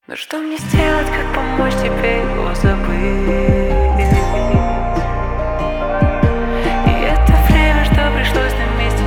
Но что мне сделать, как помочь тебе его забыть? И это время, что пришлось на месте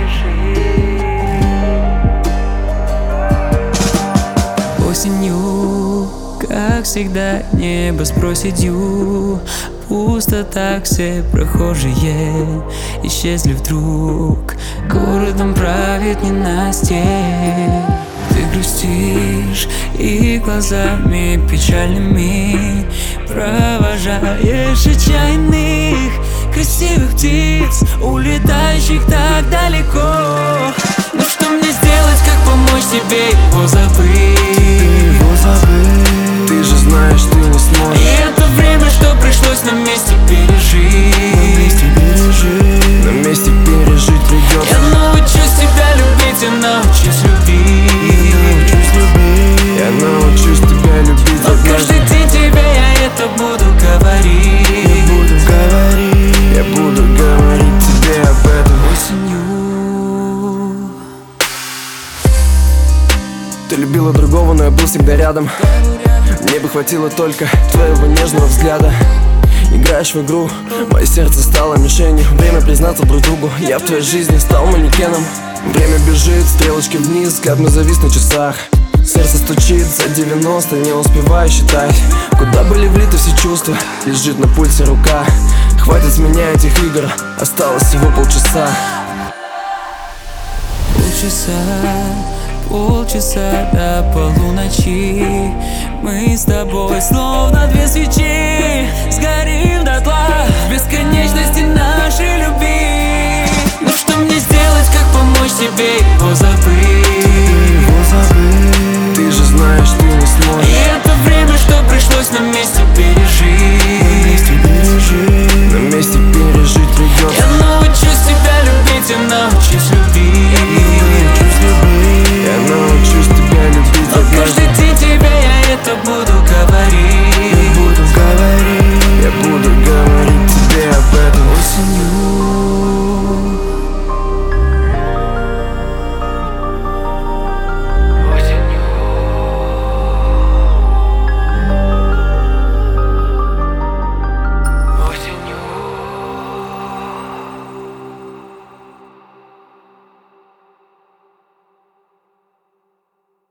пережить. Осенью, как всегда, небо с проседью. Пусто так все прохожие исчезли вдруг. Городом правит ненастье. Ты грустишь и глазами печальными провожаешь отчаянных красивых птиц, улетающих так далеко. Но что мне сделать, как помочь тебе его забыть? Ты же знаешь, ты не сможешь. И это время, что пришлось на месте пережить. На месте пережить придется. Я научусь тебя любить, я научусь любить. Я научусь тебя любить Но однажды. каждый день тебе я это буду говорить. Я буду говорить тебе об этом. Осенью. Ты любила другого, но я был всегда рядом. Мне бы хватило только твоего нежного взгляда. Играешь в игру, мое сердце стало мишенью. Время признаться друг другу, я в твоей жизни стал манекеном. Время бежит, стрелочки вниз, взгляд мой завис на часах. Сердце стучит за 90, не успеваю считать. Куда были влиты все чувства, лежит на пульсе рука. Хватит с меня этих игр, осталось всего полчаса. Полчаса до полуночи. Мы с тобой словно